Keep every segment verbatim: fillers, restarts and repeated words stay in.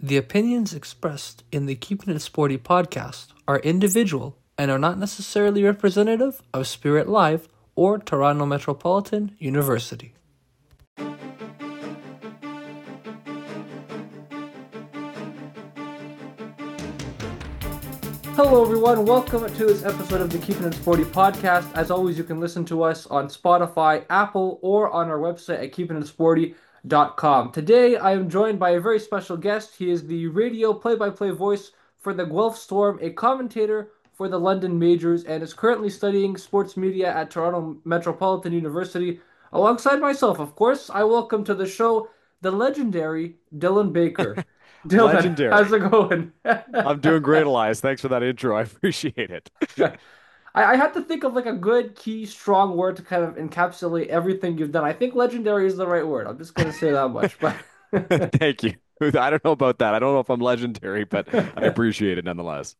The opinions expressed in the Keeping It Sporty podcast are individual and are not necessarily representative of Spirit Live or Toronto Metropolitan University. Hello everyone, welcome to this episode of the Keeping It Sporty podcast. As always, you can listen to us on Spotify, Apple, or on our website at keeping it sporty dot com. Today, I am joined by a very special guest. He is the radio play-by-play voice for the Guelph Storm, a commentator for the London Majors, and is currently studying sports media at Toronto Metropolitan University. Alongside myself, of course, I welcome to the show the legendary Dylan Baker. Dylan, Legendary. how's it going? I'm doing great, Elias. Thanks for that intro. I appreciate it. I, I had to think of like a good, key, strong word to kind of encapsulate everything you've done. I think legendary is the right word. I'm just gonna say that much. But Thank you. I don't know about that. I don't know if I'm legendary, but I appreciate it nonetheless.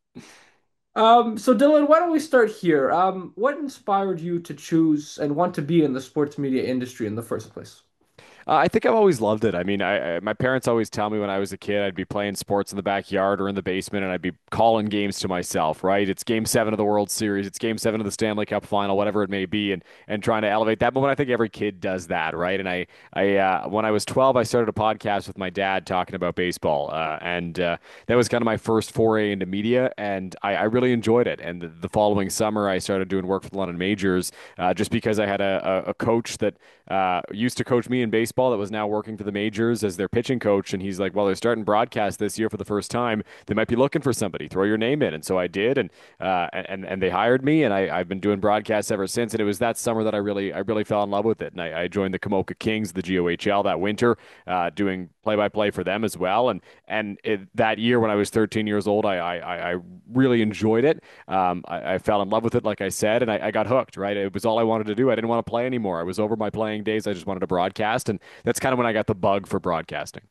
um, so Dylan, why don't we start here? Um, what inspired you to choose and want to be in the sports media industry in the first place? Uh, I think I've always loved it. I mean, I, I my parents always tell me when I was a kid, I'd be playing sports in the backyard or in the basement, and I'd be calling games to myself. Right? It's Game Seven of the World Series, it's Game Seven of the Stanley Cup Final, whatever it may be, and and trying to elevate that moment. I think every kid does that, right? And I I uh, when I was twelve, I started a podcast with my dad talking about baseball, uh, and uh, that was kind of my first foray into media, and I, I really enjoyed it. And the, the following summer, I started doing work for the London Majors, uh, just because I had a, a, a coach that uh, used to coach me in baseball that was now working for the majors as their pitching coach. And he's like, well, they're starting broadcast this year for the first time. They might be looking for somebody. Throw your name in. And so I did. And, uh, and, and they hired me, and I, I've been doing broadcasts ever since. And it was that summer that I really, I really fell in love with it. And I, I joined the Camoka Kings, the G O H L that winter, uh, doing play by play for them as well. And, and it, that year when I was thirteen years old, I, I, I really enjoyed it. Um, I, I fell in love with it, like I said, and I, I got hooked, right? It was all I wanted to do. I didn't want to play anymore. I was over my playing days. I just wanted to broadcast. And that's kind of when I got the bug for broadcasting.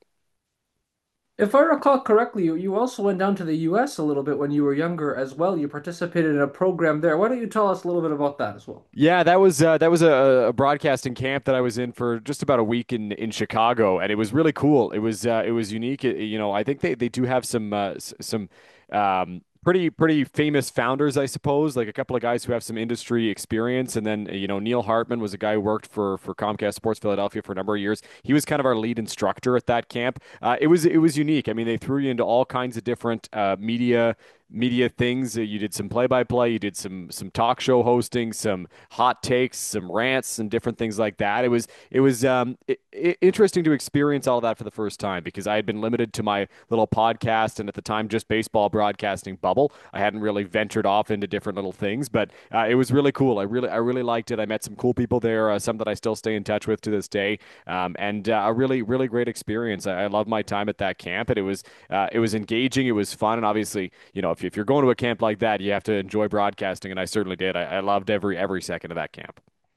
If I recall correctly, you, you also went down to the U S a little bit when you were younger as well. You participated in a program there. Why don't you tell us a little bit about that as well? Yeah, that was uh, that was a, a broadcasting camp that I was in for just about a week in, in Chicago, and it was really cool. It was uh, it was unique. It- you know, I think they, they do have some uh, s- some um, pretty pretty famous founders, I suppose, like a couple of guys who have some industry experience, and then you know Neil Hartman was a guy who worked for for Comcast Sports Philadelphia for a number of years. He was kind of our lead instructor at that camp. Uh, it was it was unique. I mean, they threw you into all kinds of different uh, media media things. Uh, You did some play-by-play, you did some some talk show hosting, some hot takes, some rants, and different things like that. It was it was um, i i interesting to experience all of that for the first time because I had been limited to my little podcast and at the time just baseball broadcasting bubble. I hadn't really ventured off into different little things, but uh, it was really cool. I really I really liked it. I met some cool people there, uh, some that I still stay in touch with to this day, um, and uh, a really really great experience. I, I loved my time at that camp, and it was uh, it was engaging, it was fun, and obviously, you know, if, if you're going to a camp like that, you have to enjoy broadcasting, and I certainly did. I, I loved every every second of that camp.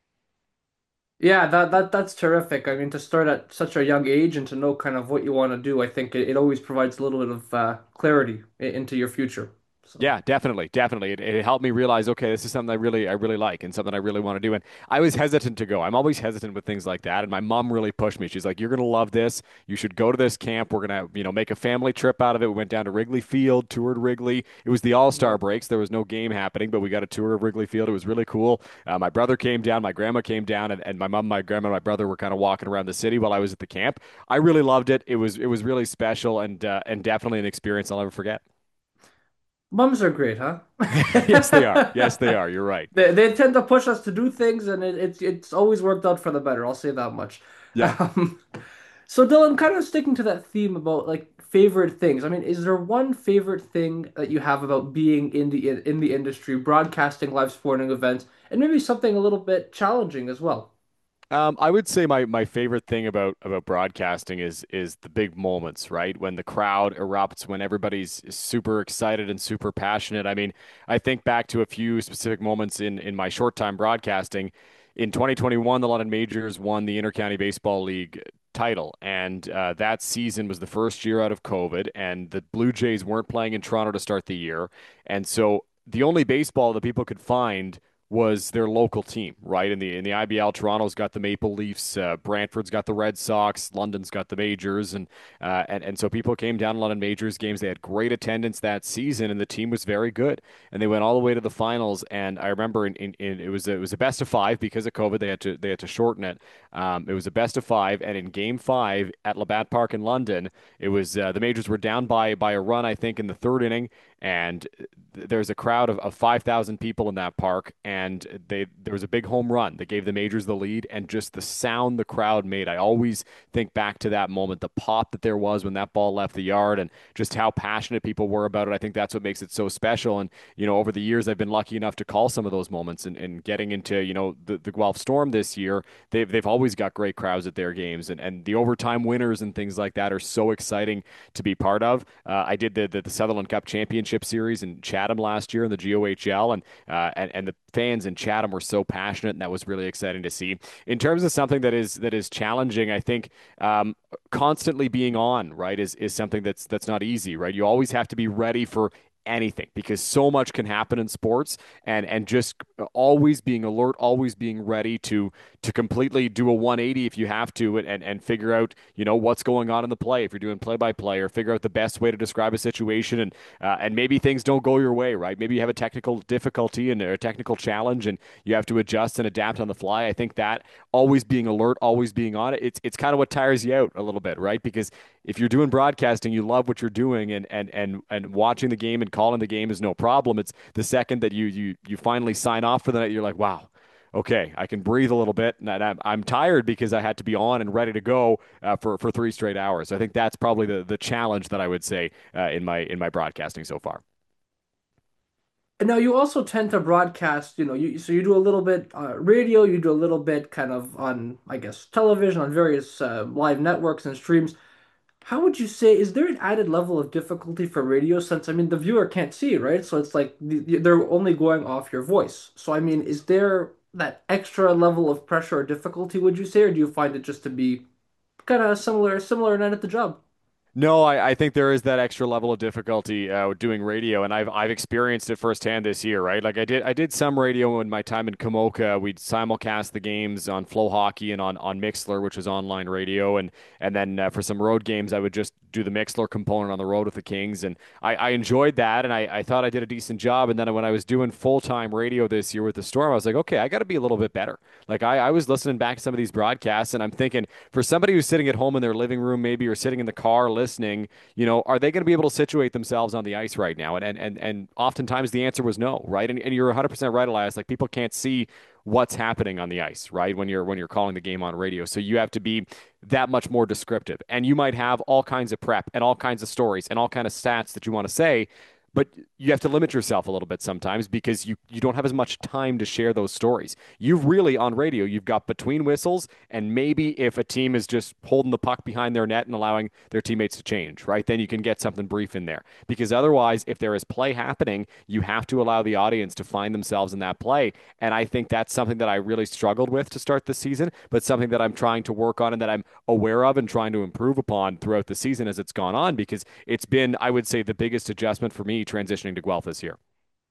Yeah, that that that's terrific. I mean, to start at such a young age and to know kind of what you want to do, I think it, it always provides a little bit of uh, clarity i- into your future. So. Yeah, definitely, definitely. It, it helped me realize, okay, this is something I really, I really like, and something I really want to do. And I was hesitant to go. I'm always hesitant with things like that. And my mom really pushed me. She's like, "You're gonna love this. You should go to this camp. We're gonna, you know, make a family trip out of it." We went down to Wrigley Field, toured Wrigley. It was the All Star breaks. There was no game happening, but we got a tour of Wrigley Field. It was really cool. Uh, my brother came down, my grandma came down, and, and my mom, my grandma, and my brother were kind of walking around the city while I was at the camp. I really loved it. It was, it was really special, and uh, and definitely an experience I'll never forget. Mums are great, huh? Yes, they are. Yes, they are. You're right. They they tend to push us to do things, and it, it's it's always worked out for the better. I'll say that much. Yeah. Um, so Dylan, kind of sticking to that theme about like favorite things. I mean, is there one favorite thing that you have about being in the in the industry, broadcasting live sporting events, and maybe something a little bit challenging as well? Um, I would say my my favorite thing about about broadcasting is is the big moments, right? When the crowd erupts, when everybody's super excited and super passionate. I mean, I think back to a few specific moments in in my short time broadcasting. In twenty twenty-one, the London Majors won the Intercounty Baseball League title, and uh, that season was the first year out of COVID, and the Blue Jays weren't playing in Toronto to start the year, and so the only baseball that people could find was their local team, right? In the in the I B L, Toronto's got the Maple Leafs, uh, Brantford's got the Red Sox, London's got the Majors, and uh, and and so people came down to London Majors games. They had great attendance that season, and the team was very good. And they went all the way to the finals. And I remember in, in, in it was it was a best of five because of COVID. They had to they had to shorten it. Um, it was a best of five, and in Game Five at Labatt Park in London, it was uh, the Majors were down by by a run, I think, in the third inning, and there's a crowd of, of five thousand people in that park, and they there was a big home run that gave the Majors the lead, and just the sound the crowd made. I always think back to that moment, the pop that there was when that ball left the yard, and just how passionate people were about it. I think that's what makes it so special. And, you know, over the years, I've been lucky enough to call some of those moments, and, and getting into, you know, the, the Guelph Storm this year, they've, they've always got great crowds at their games, and, and the overtime winners and things like that are so exciting to be part of. Uh, I did the, the, the Sutherland Cup Championship Series in Chatham last year in the G O H L, and, uh, and, and the fans in Chatham were so passionate, and that was really exciting to see. In terms of something that is that is challenging, I think um, constantly being on, right, is is something that's that's not easy, right? You always have to be ready for anything because so much can happen in sports, and and just always being alert, always being ready to to completely do a one eighty if you have to, and and figure out, you know, what's going on in the play if you're doing play by play, or figure out the best way to describe a situation. And uh, and maybe things don't go your way, right? Maybe you have a technical difficulty and a technical challenge, and you have to adjust and adapt on the fly. I think that always being alert, always being on it, it's it's kind of what tires you out a little bit, right? Because if you're doing broadcasting, you love what you're doing, and and and and watching the game and calling the game is no problem. It's the second that you you you finally sign off for the night, you're like, wow, okay, I can breathe a little bit, and I'm I'm tired because I had to be on and ready to go uh, for for three straight hours. I think that's probably the the challenge that I would say uh, in my in my broadcasting so far. And now you also tend to broadcast, you know, you so you do a little bit uh, radio, you do a little bit kind of on, I guess, television, on various uh, live networks and streams. How would you say, is there an added level of difficulty for radio since, I mean, the viewer can't see, right? So it's like the, they're only going off your voice. So, I mean, is there that extra level of pressure or difficulty, would you say, or do you find it just to be kind of similar, similar night at the job? No, I, I think there is that extra level of difficulty uh, with doing radio, and I've I've experienced it firsthand this year, right? Like I did I did some radio in my time in Komoka. We'd simulcast the games on Flow Hockey and on, on Mixler, which was online radio, and and then uh, for some road games, I would just do the Mixler component on the road with the Kings, and I, I enjoyed that, and I, I thought I did a decent job. And then when I was doing full time radio this year with the Storm, I was like, okay, I got to be a little bit better. Like I, I was listening back to some of these broadcasts, and I'm thinking, for somebody who's sitting at home in their living room, maybe, or sitting in the car listening, you know, are they going to be able to situate themselves on the ice right now? And and and, and oftentimes the answer was no, right? And, and you're one hundred percent right, Elias. Like people can't see what's happening on the ice, right? When you're when you're calling the game on radio, so you have to be that much more descriptive. And you might have all kinds of prep and all kinds of stories and all kind of stats that you want to say, but you have to limit yourself a little bit sometimes because you you don't have as much time to share those stories. You really, on radio, you've got between whistles, and maybe if a team is just holding the puck behind their net and allowing their teammates to change, right? Then you can get something brief in there. Because otherwise, if there is play happening, you have to allow the audience to find themselves in that play. And I think that's something that I really struggled with to start the season, but something that I'm trying to work on and that I'm aware of and trying to improve upon throughout the season as it's gone on, because it's been, I would say, the biggest adjustment for me transitioning to Guelph this year.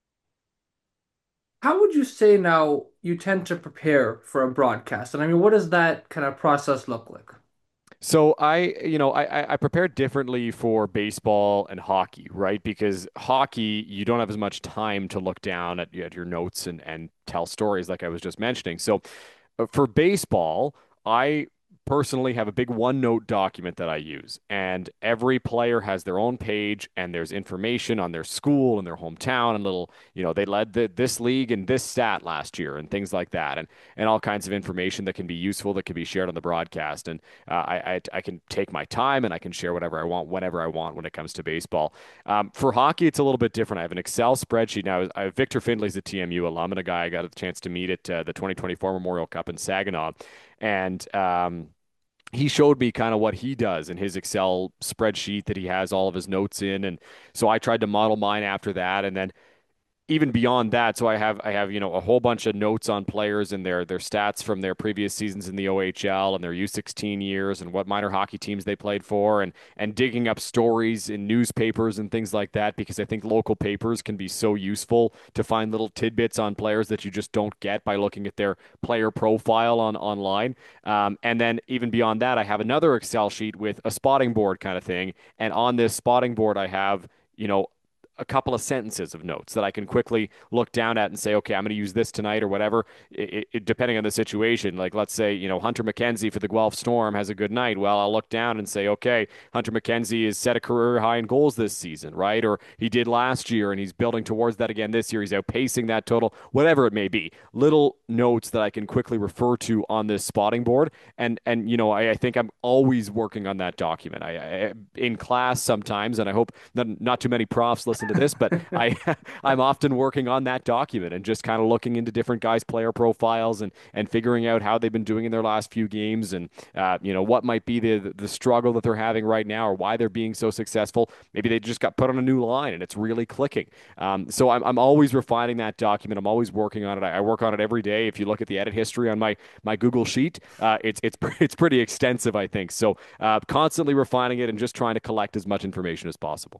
How would you say now you tend to prepare for a broadcast? And I mean, what does that kind of process look like? So I, you know, I I I prepare differently for baseball and hockey, right? Because hockey, you don't have as much time to look down at, at your notes and and tell stories like I was just mentioning. So uh, for baseball, I personally have a big OneNote document that I use, and every player has their own page, and there's information on their school and their hometown, and little, you know, they led the, this league in this stat last year, and things like that, and and all kinds of information that can be useful that can be shared on the broadcast. And uh, I, I I can take my time and I can share whatever I want whenever I want when it comes to baseball. Um, for hockey, it's a little bit different. I have an Excel spreadsheet now. I, Victor Findley's a T M U alum and a guy I got a chance to meet at uh, the twenty twenty-four Memorial Cup in Saginaw, and um, he showed me kind of what he does in his Excel spreadsheet that he has all of his notes in. And so I tried to model mine after that. And then even beyond that, so I have I have you know a whole bunch of notes on players and their their stats from their previous seasons in the O H L and their U sixteen years and what minor hockey teams they played for, and and digging up stories in newspapers and things like that, because I think local papers can be so useful to find little tidbits on players that you just don't get by looking at their player profile on online. Um, and then even beyond that, I have another Excel sheet with a spotting board kind of thing, and on this spotting board I have you know a couple of sentences of notes that I can quickly look down at and say, okay, I'm going to use this tonight or whatever, it, it, depending on the situation. Like, let's say, you know, Hunter McKenzie for the Guelph Storm has a good night. Well, I'll look down and say, okay, Hunter McKenzie has set a career high in goals this season, right? Or he did last year and he's building towards that again this year. He's outpacing that total, whatever it may be. Little notes that I can quickly refer to on this spotting board. And, and you know, I, I think I'm always working on that document. I, I in class sometimes, and I hope not, not too many profs listen to this, but I I'm often working on that document and just kind of looking into different guys' player profiles and and figuring out how they've been doing in their last few games, and uh, you know what might be the the struggle that they're having right now or why they're being so successful. Maybe they just got put on a new line and it's really clicking. Um, so I'm I'm always refining that document. I'm always working on it. I, I work on it every day. If you look at the edit history on my my Google sheet, uh, it's it's it's pretty extensive, I think. So uh, constantly refining it and just trying to collect as much information as possible.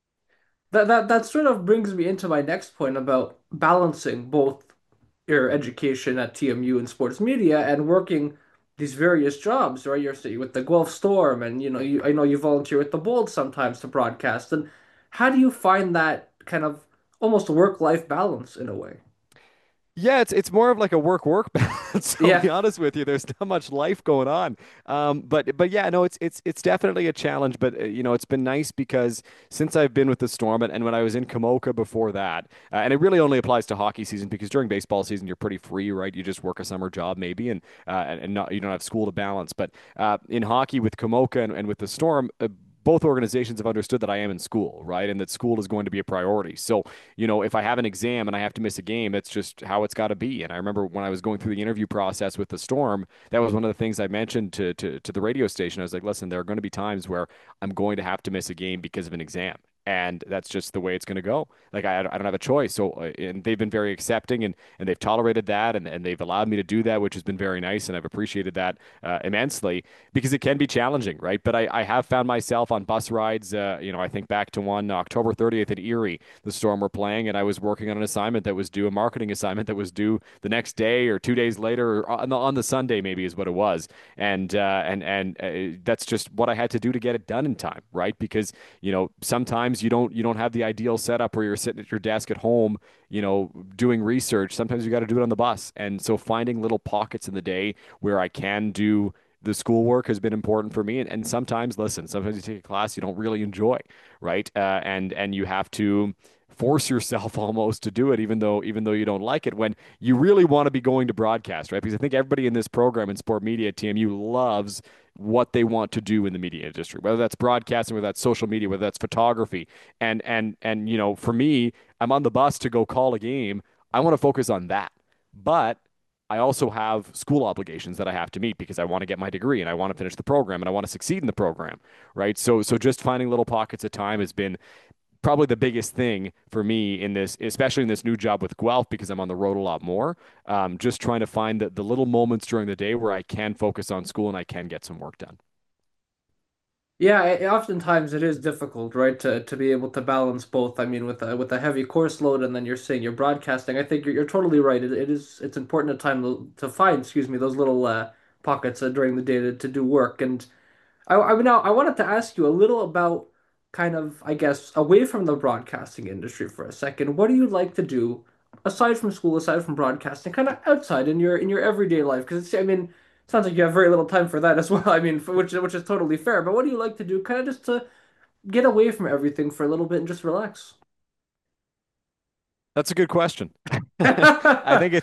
That that that sort of brings me into my next point about balancing both your education at T M U and sports media and working these various jobs, right? You're say, with the Guelph Storm, and you know, you I know you volunteer with the Bold sometimes to broadcast. And how do you find that kind of almost work-life balance in a way? Yeah, it's it's more of like a work work balance. I'll Yeah. be honest with you. There's not much life going on. Um, but but yeah, no, it's it's it's definitely a challenge. But uh, you know, it's been nice because since I've been with the Storm, and, and when I was in Kamoka before that, uh, and it really only applies to hockey season, because during baseball season you're pretty free, right? You just work a summer job maybe, and uh, and, and not you don't have school to balance. But uh, in hockey with Kamoka and, and with the Storm. Uh, both organizations have understood that I am in school, right? And that school is going to be a priority. So you know, if I have an exam and I have to miss a game, that's just how it's got to be. And I remember when I was going through the interview process with the Storm, that was one of the things I mentioned to to, to the radio station. I was like, listen, there are going to be times where I'm going to have to miss a game because of an exam. And that's just the way it's going to go. Like I, I don't have a choice. So, uh, and they've been very accepting, and and they've tolerated that, and, and they've allowed me to do that, which has been very nice, and I've appreciated that uh, immensely, because it can be challenging, right? But I, I have found myself on bus rides. Uh, you know, I think back to one October thirtieth at Erie, the Storm were playing, and I was working on an assignment that was due, a marketing assignment that was due the next day or two days later, or on the, on the Sunday maybe is what it was, and uh, and and uh, that's just what I had to do to get it done in time, right? Because you know sometimes you don't you don't have the ideal setup where you're sitting at your desk at home, you know, doing research. Sometimes you got to do it on the bus, and so finding little pockets in the day where I can do the schoolwork has been important for me. And, and sometimes, listen, sometimes you take a class you don't really enjoy, right? Uh, and and you have to force yourself almost to do it, even though even though you don't like it, when you really want to be going to broadcast, right? Because I think everybody in this program in sport media at T M U loves what they want to do in the media industry, whether that's broadcasting, whether that's social media, whether that's photography. And and and you know, for me, I'm on the bus to go call a game. I want to focus on that. But I also have school obligations that I have to meet because I want to get my degree and I want to finish the program and I want to succeed in the program, right? So so just finding little pockets of time has been probably the biggest thing for me in this, especially in this new job with Guelph, because I'm on the road a lot more. Um, just trying to find the, the little moments during the day where I can focus on school and I can get some work done. Yeah, I- oftentimes it is difficult, right, to to be able to balance both. I mean, with a, with a heavy course load, and then you're saying you're broadcasting. I think you're, you're totally right. It, it is it's important at time to, to find, excuse me, those little uh, pockets uh, during the day to, to do work. And I, I now I wanted to ask you a little about kind of, I guess, away from the broadcasting industry for a second. What do you like to do aside from school, aside from broadcasting, kind of outside in your in your everyday life? Because it's, I mean, it sounds like you have very little time for that as well. I mean, for, which which is totally fair. But what do you like to do, kind of just to get away from everything for a little bit and just relax? That's a good question. I think it's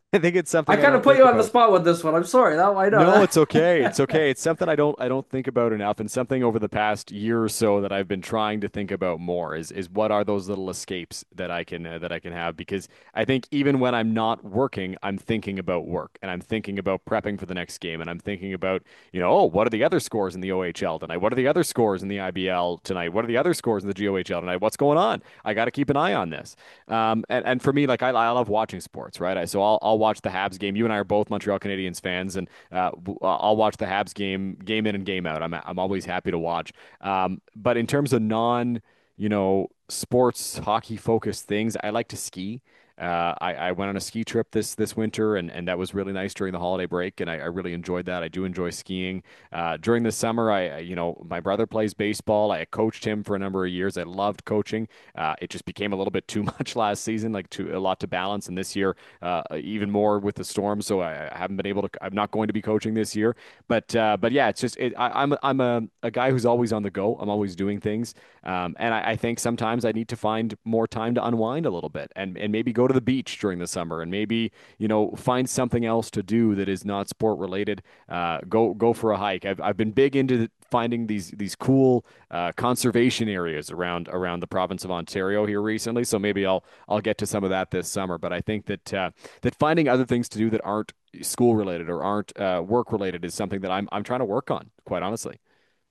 I think it's I something I kind of don't put think you on the about. spot with this one. I'm sorry. That I know No, it's okay. It's that. okay. It's something I don't I don't think about enough, and something over the past year or so that I've been trying to think about more is is what are those little escapes that I can uh, that I can have, because I think even when I'm not working, I'm thinking about work, and I'm thinking about prepping for the next game, and I'm thinking about, you know, oh, what are the other scores in the O H L tonight? What are the other scores in the I B L tonight? What are the other scores in the G O H L tonight? What's going on? I got to keep an eye on this. Um, and, and for me, like I, I love watching sports, right? I, so I'll, I'll watch the Habs game. You and I are both Montreal Canadiens fans, and uh, I'll watch the Habs game, game in and game out. I'm, I'm always happy to watch. Um, but in terms of non, you know, sports, hockey focused things, I like to ski. Uh, I, I went on a ski trip this this winter, and, and that was really nice during the holiday break, and I, I really enjoyed that. I do enjoy skiing. Uh, during the summer, I, I- you know, my brother plays baseball. I coached him for a number of years. I loved coaching. Uh, it just became a little bit too much last season, like too a lot to balance, and this year, uh, even more with the storm. So I, I haven't been able to. I'm not going to be coaching this year, but uh, but yeah, it's just it, I, I'm I'm a, a guy who's always on the go. I'm always doing things, um, and I, I think sometimes I need to find more time to unwind a little bit, and and maybe go to the beach during the summer, and maybe, you know, find something else to do that is not sport related. Uh, go go for a hike. I've I've been big into finding these these cool uh, conservation areas around around the province of Ontario here recently. So maybe I'll I'll get to some of that this summer. But I think that uh, that finding other things to do that aren't school related or aren't uh, work related is something that I'm I'm trying to work on, quite honestly.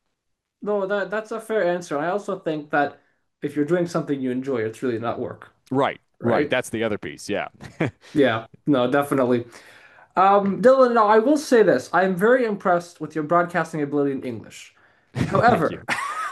No, that that's a fair answer. I also think that if you're doing something you enjoy, it's really not work, Right, right. right? That's the other piece. Yeah. Yeah, no, definitely. Um, Dylan, no, I will say this. I'm very impressed with your broadcasting ability in English. Thank However, you.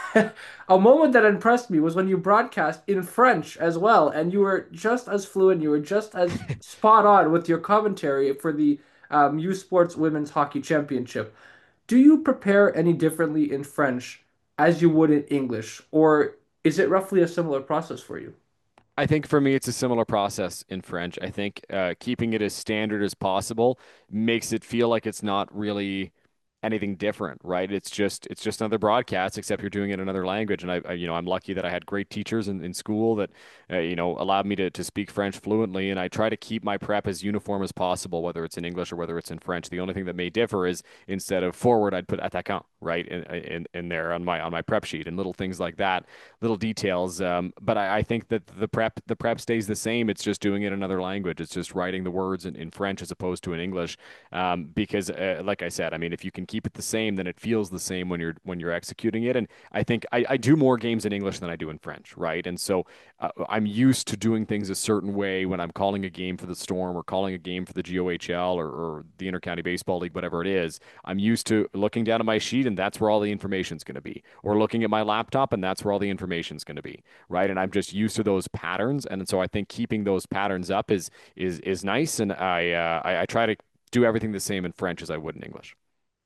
a moment that impressed me was when you broadcast in French as well, and you were just as fluent, you were just as spot on with your commentary for the um, U Sports Women's Hockey Championship. Do you prepare any differently in French as you would in English, or is it roughly a similar process for you? I think for me, it's a similar process in French. I think uh, keeping it as standard as possible makes it feel like it's not really anything different, right? It's just it's just another broadcast, except you're doing it in another language. And I, I you know, I'm lucky that I had great teachers in, in school that, uh, you know, allowed me to to speak French fluently. And I try to keep my prep as uniform as possible, whether it's in English or whether it's in French. The only thing that may differ is instead of forward, I'd put attaquant right in in, in there on my on my prep sheet, and little things like that, little details. Um, but I, I think that the prep the prep stays the same. It's just doing it in another language. It's just writing the words in, in French as opposed to in English. Um, because, uh, like I said, I mean, if you can keep it the same, then it feels the same when you're when you're executing it. And I think I, I do more games in English than I do in French, right? And so uh, I'm used to doing things a certain way when I'm calling a game for the Storm or calling a game for the G O H L or, or the Intercounty Baseball League, whatever it is. I'm used to looking down at my sheet, and that's where all the information is going to be, or looking at my laptop, and that's where all the information is going to be, right? And I'm just used to those patterns, and so I think keeping those patterns up is is is nice. And I uh, I, I try to do everything the same in French as I would in English.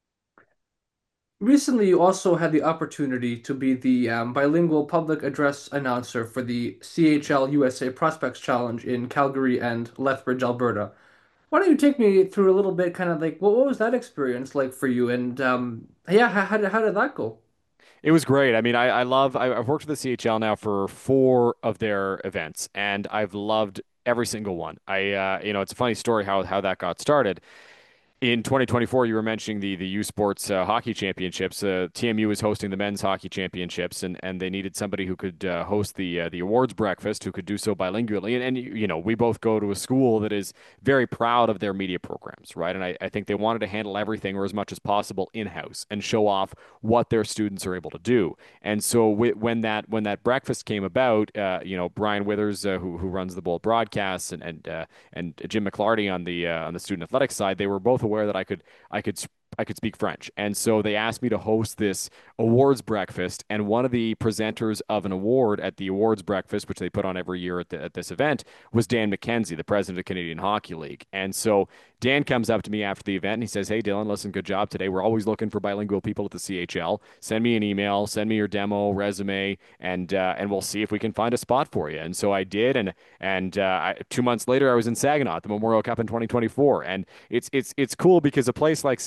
Recently, you also had the opportunity to be the um, bilingual public address announcer for the C H L U S A Prospects Challenge in Calgary and Lethbridge, Alberta. Why don't you take me through a little bit, kind of like what, what was that experience like for you? And um, yeah, how, how did, how did that go? It was great. I mean, I, I love, I, I've worked with the C H L now for four of their events, and I've loved every single one. I, uh, you know, it's a funny story how, how that got started. In twenty twenty-four, you were mentioning the the U Sports uh, Hockey Championships. Uh, T M U was hosting the men's hockey championships, and, and they needed somebody who could uh, host the uh, the awards breakfast, who could do so bilingually. And, and you know, we both go to a school that is very proud of their media programs, right? And I, I think they wanted to handle everything, or as much as possible, in house and show off what their students are able to do. And so when that when that breakfast came about, uh, you know, Brian Withers, uh, who who runs the Bold broadcasts, and and uh, and Jim McClarty on the uh, on the student athletics side, they were both aware that I could I could I could speak French. And so they asked me to host this awards breakfast. And one of the presenters of an award at the awards breakfast, which they put on every year at, the, at this event, was Dan McKenzie, the president of Canadian Hockey League. And so Dan comes up to me after the event and he says, "Hey, Dylan, listen, good job today. We're always looking for bilingual people at the C H L. Send me an email, send me your demo, resume, and uh, and we'll see if we can find a spot for you." And so I did. And and uh, I, two months later, I was in Saginaw at the Memorial Cup in twenty twenty-four. And it's it's it's cool because a place like Saginaw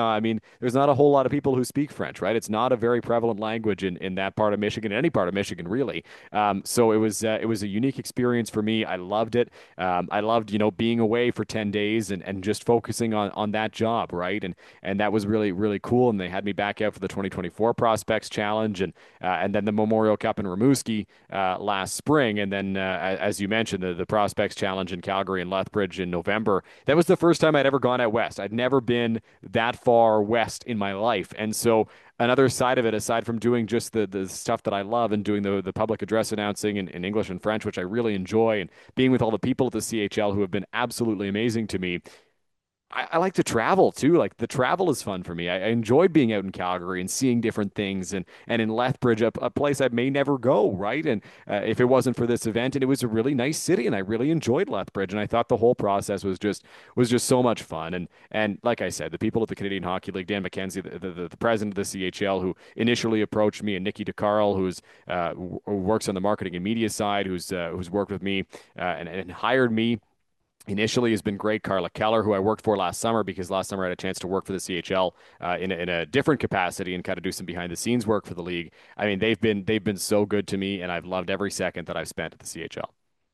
Now, I mean, there's not a whole lot of people who speak French, right? It's not a very prevalent language in, in that part of Michigan, any part of Michigan, really. Um, so it was uh, it was a unique experience for me. I loved it. Um, I loved, you know, being away for ten days and, and just focusing on, on that job, right? And and that was really, really cool. And they had me back out for the twenty twenty-four Prospects Challenge and uh, and then the Memorial Cup in Rimouski uh, last spring. And then, uh, as you mentioned, the, the Prospects Challenge in Calgary and Lethbridge in November. That was the first time I'd ever gone out west. I'd never been that far west in my life. And so another side of it, aside from doing just the, the stuff that I love and doing the, the public address announcing in, in English and French, which I really enjoy, and being with all the people at the C H L who have been absolutely amazing to me, I, I like to travel too. Like the travel is fun for me. I, I enjoyed being out in Calgary and seeing different things, and and in Lethbridge, a, a place I may never go, right? And uh, if it wasn't for this event, and it was a really nice city, and I really enjoyed Lethbridge, and I thought the whole process was just was just so much fun. And and like I said, the people at the Canadian Hockey League, Dan McKenzie, the, the, the president of the C H L, who initially approached me, and Nikki DeCarl, who's uh, who works on the marketing and media side, who's uh, who's worked with me uh, and, and hired me initially has been great. Carla Keller, who I worked for last summer, because last summer I had a chance to work for the C H L uh, in, a, in a different capacity and kind of do some behind the scenes work for the league. I mean, they've been they've been so good to me, and I've loved every second that I've spent at the C H L.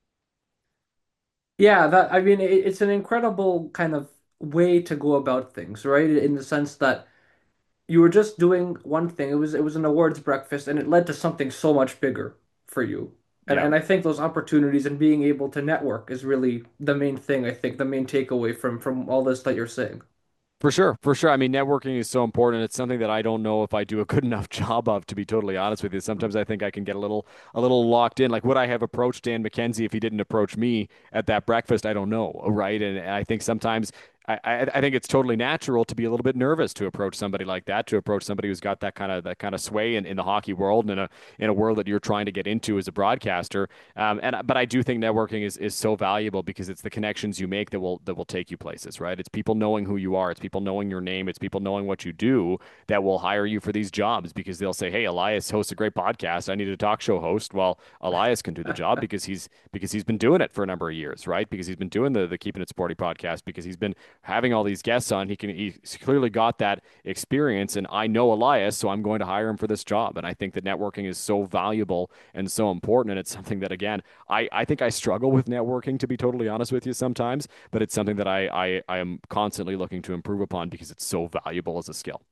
Yeah, that I mean, it, it's an incredible kind of way to go about things, right? In the sense that you were just doing one thing. It was it was an awards breakfast, and it led to something so much bigger for you. And Yeah. and I think those opportunities and being able to network is really the main thing. I think the main takeaway from from all this that you're saying. For sure, for sure. I mean, networking is so important. It's something that I don't know if I do a good enough job of, to be totally honest with you. Sometimes I think I can get a little, a little locked in. Like, would I have approached Dan McKenzie if he didn't approach me at that breakfast? I don't know, right? And, and I think sometimes I, I, I think it's totally natural to be a little bit nervous to approach somebody like that, to approach somebody who's got that kind of that kind of sway in, in the hockey world and in a in a world that you're trying to get into as a broadcaster. Um, and but I do think networking is, is so valuable because it's the connections you make that will that will take you places, right? It's people knowing who you are, it's people knowing your name, it's people knowing what you do that will hire you for these jobs because they'll say, "Hey, Elias hosts a great podcast. I need a talk show host." Well, Elias can do the job because he's because he's been doing it for a number of years, right? Because he's been doing the the Keeping It Sporty podcast because he's been having all these guests on. He can he's clearly got that experience, and I know Elias, so I'm going to hire him for this job. And I think that networking is so valuable and so important, and it's something that again I I think I struggle with networking, to be totally honest with you sometimes, but it's something that I I, I am constantly looking to improve upon because it's so valuable as a skill.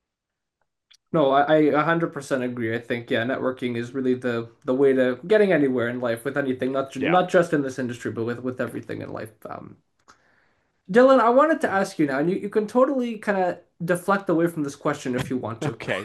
No, I, I one hundred percent agree. I think yeah, networking is really the the way to getting anywhere in life with anything, not ju- Yeah. not just in this industry, but with with everything in life. Um, Dylan, I wanted to ask you now, and you, you can totally kind of deflect away from this question if you want to. Okay.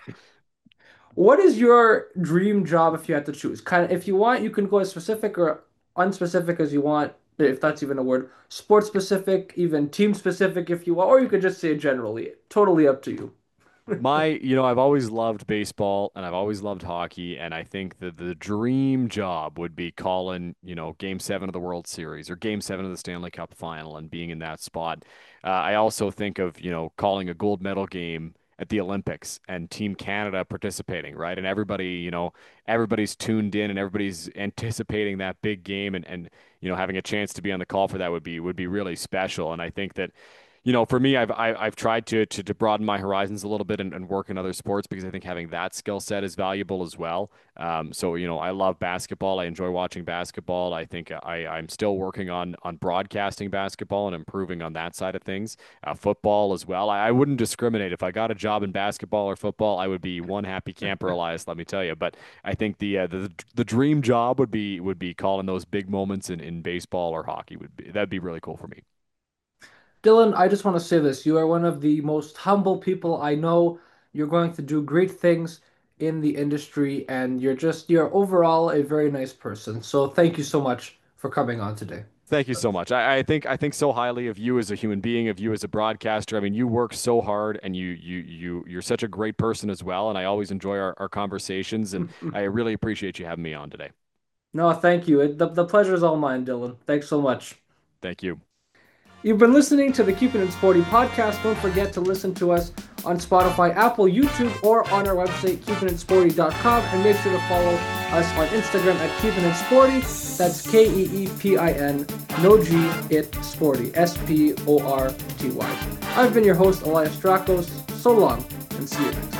What is your dream job if you had to choose? Kind of, if you want, you can go as specific or unspecific as you want, if that's even a word. Sports specific, even team specific if you want, or you could just say generally. Totally up to you. My, you know, I've always loved baseball and I've always loved hockey. And I think that the dream job would be calling, you know, game seven of the World Series or game seven of the Stanley Cup final and being in that spot. Uh, I also think of, you know, calling a gold medal game at the Olympics and Team Canada participating, right? And everybody, you know, everybody's tuned in and everybody's anticipating that big game and, and, you know, having a chance to be on the call for that would be, would be really special. And I think that, you know, for me, I've I, have i have tried to, to to broaden my horizons a little bit and, and work in other sports because I think having that skill set is valuable as well. Um, so you know, I love basketball. I enjoy watching basketball. I think I I'm still working on on broadcasting basketball and improving on that side of things. Uh, football as well. I, I wouldn't discriminate if I got a job in basketball or football. I would be one happy camper, Elias. Let me tell you. But I think the uh, the the dream job would be would be calling those big moments in, in baseball or hockey. Would be that'd be really cool for me. Dylan, I just want to say this. You are one of the most humble people I know. You're going to do great things in the industry, and you're just, you're overall a very nice person. So thank you so much for coming on today. Thank you so much. I, I think I think so highly of you as a human being, of you as a broadcaster. I mean, you work so hard, and you you you you're such a great person as well. And I always enjoy our, our conversations, and I really appreciate you having me on today. No, thank you. It, the, the pleasure is all mine, Dylan. Thanks so much. Thank you. You've been listening to the Keeping It Sporty podcast. Don't forget to listen to us on Spotify, Apple, YouTube, or on our website, keeping it sporty dot com. And make sure to follow us on Instagram at Keeping It Sporty. That's K E E P I N, no G, it, Sporty, S P O R T Y. I've been your host, Elias Strakos. So long, and see you next time.